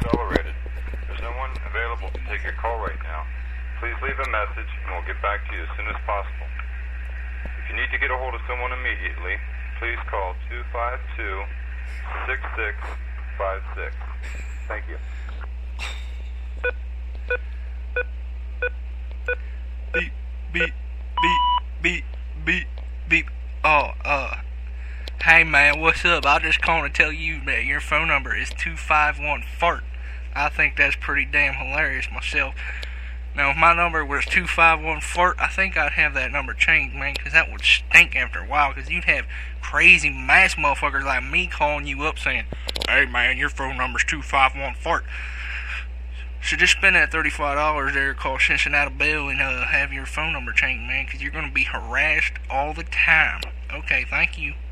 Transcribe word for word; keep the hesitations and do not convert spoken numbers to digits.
accelerated. There's no one available to take your call right now. Please leave a message and we'll get back to you as soon as possible. If you need to get a hold of someone immediately, please call two five two, six six five six. Thank you. Beep, beep, beep, beep, beep, beep. Oh, uh, hey man, what's up? I just calling to tell you that your phone number is two five one fart. I think that's pretty damn hilarious myself. Now, if my number was two five one fart, I think I'd have that number changed, man, because that would stink after a while, because you'd have crazy mass motherfuckers like me calling you up saying, hey man, your phone number's two five one fart. So just spend that thirty-five dollars there, call Cincinnati Bell, and uh, have your phone number changed, man, because you're going to be harassed all the time. Okay, thank you.